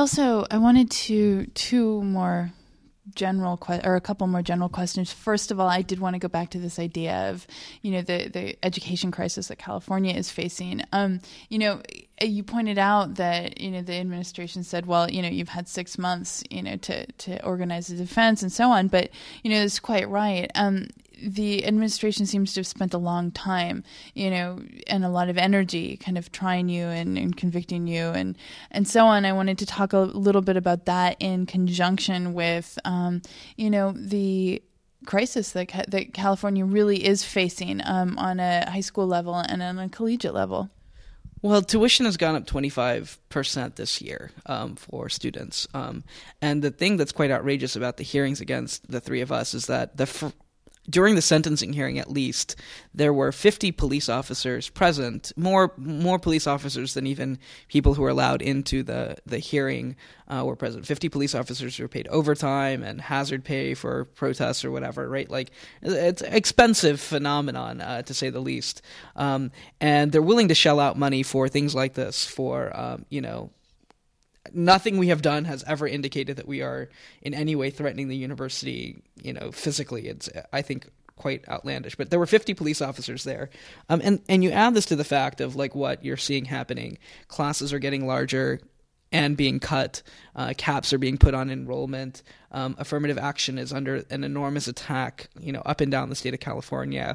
I wanted two more a couple more general questions. First of all, I did want to go back to this idea of, the education crisis that California is facing. You pointed out that, the administration said, well, you've had 6 months, to organize the defense and so on. But, it's quite right. The administration seems to have spent a long time, and a lot of energy kind of trying you and convicting you and so on. I wanted to talk a little bit about that in conjunction with, the crisis that California really is facing on a high school level and on a collegiate level. Well, tuition has gone up 25% this year for students. And the thing that's quite outrageous about the hearings against the three of us is that during the sentencing hearing, at least, there were 50 police officers present, more police officers than even people who were allowed into the hearing were present. 50 police officers who were paid overtime and hazard pay for protests or whatever, right? Like, it's an expensive phenomenon, to say the least. And they're willing to shell out money for things like this, for, nothing we have done has ever indicated that we are in any way threatening the university, physically. It's, I think, quite outlandish. But there were 50 police officers there. And you add this to the fact of, like, what you're seeing happening. Classes are getting larger and being cut. Caps are being put on enrollment. Affirmative action is under an enormous attack, up and down the state of California.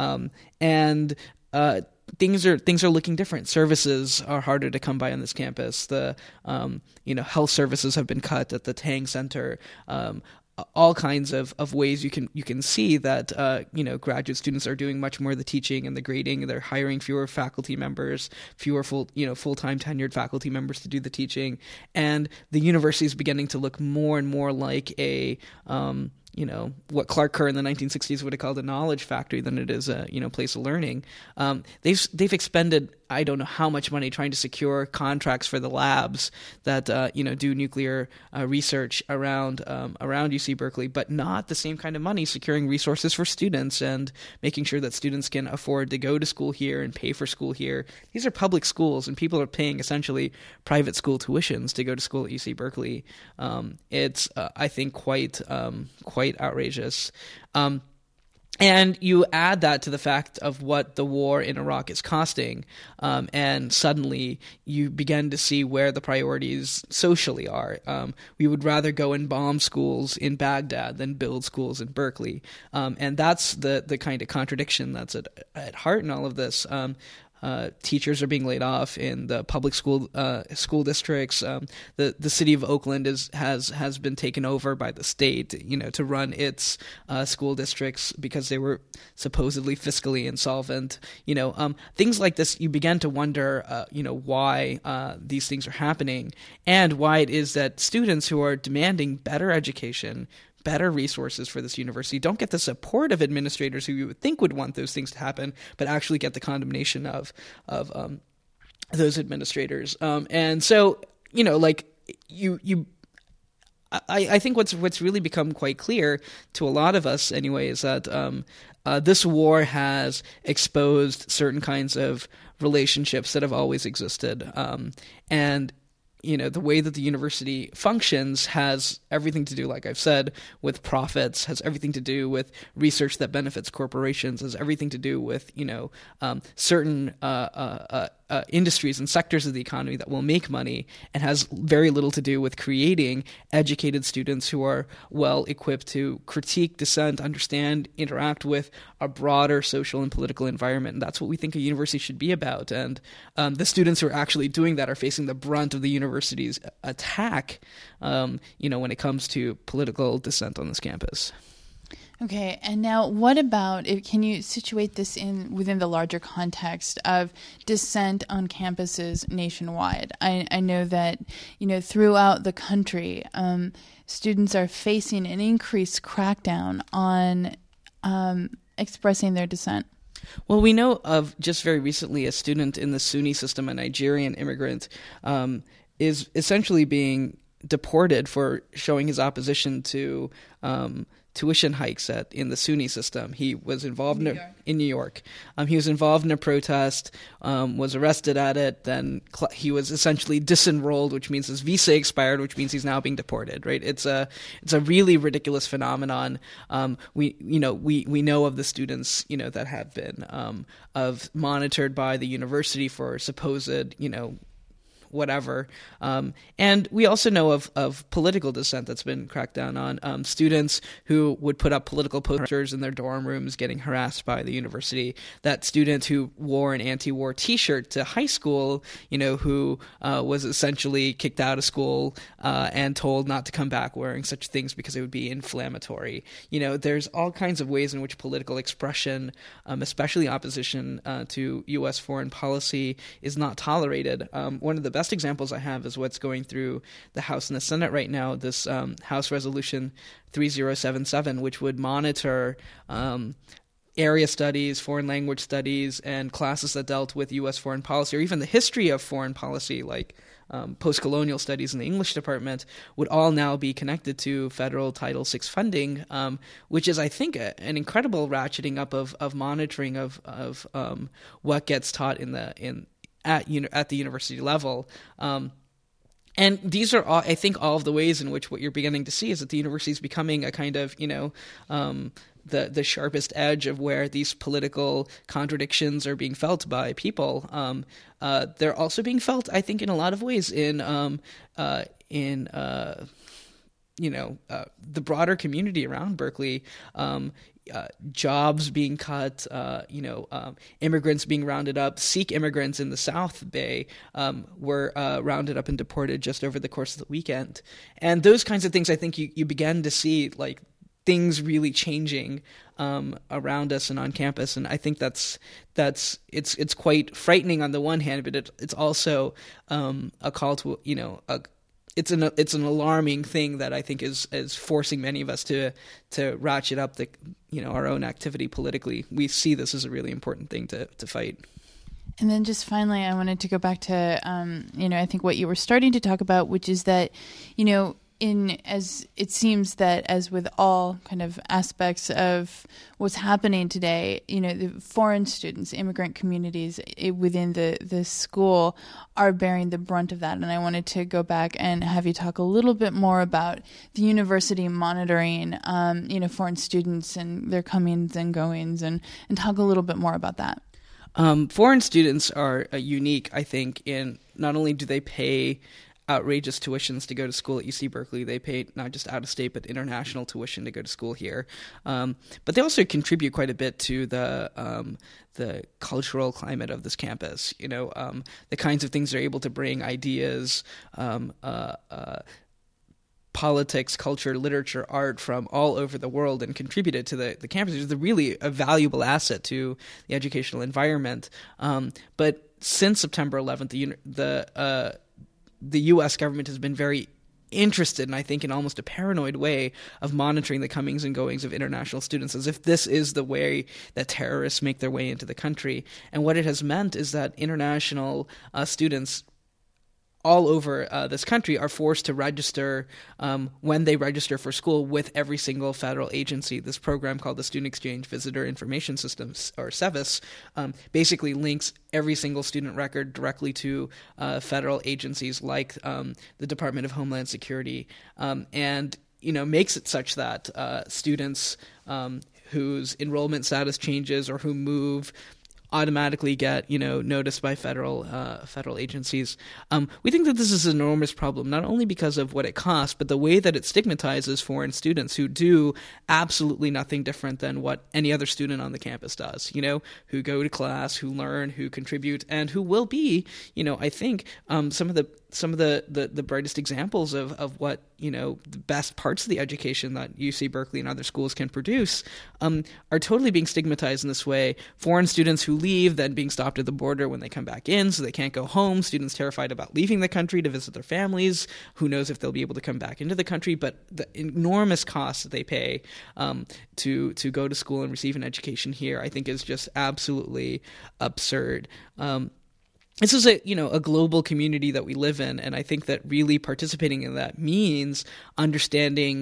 Things are looking different. Services are harder to come by on this campus. The health services have been cut at the Tang Center. All kinds of ways you can see that graduate students are doing much more of the teaching and the grading. They're hiring fewer faculty members, fewer full-time tenured faculty members to do the teaching, and the university is beginning to look more and more like a what Clark Kerr in the 1960s would have called a knowledge factory than it is a, place of learning. They've expended, I don't know how much money trying to secure contracts for the labs that, do nuclear research around UC Berkeley, but not the same kind of money securing resources for students and making sure that students can afford to go to school here and pay for school here. These are public schools, and people are paying essentially private school tuitions to go to school at UC Berkeley. It's, I think, quite outrageous. And you add that to the fact of what the war in Iraq is costing, and suddenly you begin to see where the priorities socially are. We would rather go and bomb schools in Baghdad than build schools in Berkeley. And that's the kind of contradiction that's at heart in all of this. Teachers are being laid off in the public school districts. The city of Oakland has been taken over by the state, to run its school districts because they were supposedly fiscally insolvent. Things like this. You begin to wonder, why these things are happening and why it is that students who are demanding better education, better resources for this university don't get the support of administrators who you would think would want those things to happen, but actually get the condemnation of those administrators. And so, I think what's really become quite clear to a lot of us anyway is that this war has exposed certain kinds of relationships that have always existed, and the way that the university functions has everything to do, like I've said, with profits, has everything to do with research that benefits corporations, has everything to do with, certain industries and sectors of the economy that will make money, and has very little to do with creating educated students who are well equipped to critique, dissent, understand, interact with a broader social and political environment. And that's what we think a university should be about. And the students who are actually doing that are facing the brunt of the university's attack, when it comes to political dissent on this campus. Okay, and now what about, can you situate this within the larger context of dissent on campuses nationwide? I know that, throughout the country, students are facing an increased crackdown on expressing their dissent. Well, we know of just very recently a student in the SUNY system, a Nigerian immigrant, is essentially being deported for showing his opposition to tuition hikes in the SUNY system. He was involved in New York. He was involved in a protest, was arrested at it. Then he was essentially disenrolled, which means his visa expired, which means he's now being deported. Right? It's a really ridiculous phenomenon. We know of the students that have been monitored by the university for supposed whatever. And we also know of political dissent that's been cracked down on. Students who would put up political posters in their dorm rooms getting harassed by the university. That student who wore an anti-war T-shirt to high school, who was essentially kicked out of school and told not to come back wearing such things because it would be inflammatory. There's all kinds of ways in which political expression, especially opposition to U.S. foreign policy, is not tolerated. One of the best examples I have is what's going through the House and the Senate right now, this House Resolution 3077, which would monitor area studies, foreign language studies, and classes that dealt with U.S. foreign policy, or even the history of foreign policy, like post-colonial studies in the English department, would all now be connected to federal Title VI funding, which is, I think, an incredible ratcheting up of monitoring of what gets taught at the university level. And these are all, I think, all of the ways in which what you're beginning to see is that the university is becoming a kind of, the sharpest edge of where these political contradictions are being felt by people. They're also being felt, I think, in a lot of ways in the broader community around Berkeley. Jobs being cut, immigrants being rounded up. Sikh immigrants in the South Bay were rounded up and deported just over the course of the weekend. And those kinds of things, I think you began to see, like, things really changing around us and on campus. And I think it's quite frightening on the one hand, but it's also a call to, it's an alarming thing that I think is forcing many of us to ratchet up our own activity politically. We see this as a really important thing to fight. And then just finally, I wanted to go back to I think what you were starting to talk about, which is that as it seems that as with all kind of aspects of what's happening today, the foreign students, immigrant communities within the school are bearing the brunt of that. And I wanted to go back and have you talk a little bit more about the university monitoring, foreign students and their comings and goings, and talk a little bit more about that. Foreign students are unique, I think, in not only do they pay outrageous tuitions to go to school at UC Berkeley. They pay not just out-of-state but international tuition to go to school here. But they also contribute quite a bit to the cultural climate of this campus. The kinds of things they're able to bring, ideas, politics, culture, literature, art from all over the world and contribute it to the campus. It's really a valuable asset to the educational environment. But since September 11th, the U.S. government has been very interested, and I think in almost a paranoid way, of monitoring the comings and goings of international students, as if this is the way that terrorists make their way into the country. And what it has meant is that international students all over this country are forced to register when they register for school with every single federal agency. This program called the Student Exchange Visitor Information System, or SEVIS, basically links every single student record directly to federal agencies like the Department of Homeland Security, and makes it such that students whose enrollment status changes or who move automatically get noticed by federal agencies. We think that this is an enormous problem, not only because of what it costs, but the way that it stigmatizes foreign students who do absolutely nothing different than what any other student on the campus does. Who go to class, who learn, who contribute, and who will be, I think, some of the brightest examples of what the best parts of the education that UC Berkeley and other schools can produce are totally being stigmatized in this way. Foreign students who leave, then being stopped at the border when they come back in, so they can't go home. Students terrified about leaving the country to visit their families. Who knows if they'll be able to come back into the country? But the enormous costs that they pay to go to school and receive an education here, I think, is just absolutely absurd. This is a global community that we live in, and I think that really participating in that means understanding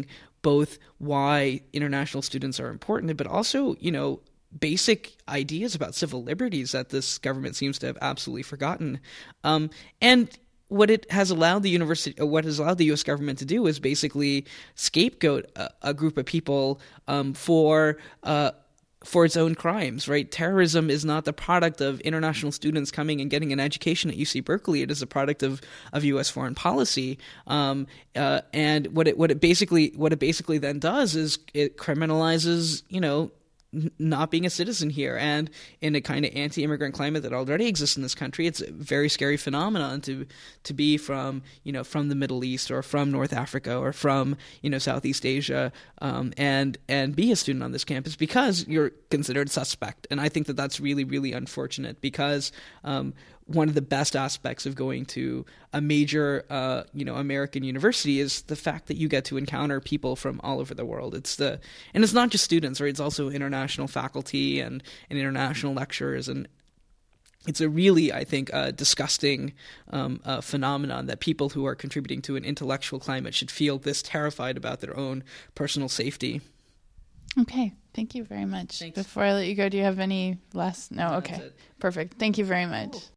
both why international students are important, but also, basic ideas about civil liberties that this government seems to have absolutely forgotten. And what it has allowed what has allowed the U.S. government to do is basically scapegoat a group of people for its own crimes, right? Terrorism is not the product of international students coming and getting an education at UC Berkeley. It is a product of U.S. foreign policy. And what it basically then does is it criminalizes, not being a citizen here. And in a kind of anti-immigrant climate that already exists in this country, it's a very scary phenomenon to be from the Middle East or from North Africa or from, Southeast Asia, and be a student on this campus because you're considered suspect. And I think that that's really, really unfortunate because, one of the best aspects of going to a major, American university is the fact that you get to encounter people from all over the world. And it's not just students, right? It's also international faculty and international lecturers. And it's a really, I think, disgusting phenomenon that people who are contributing to an intellectual climate should feel this terrified about their own personal safety. Okay. Thank you very much. Thanks. Before I let you go, do you have any last? No? No, Okay. that's it. Perfect. Thank you very much. Cool.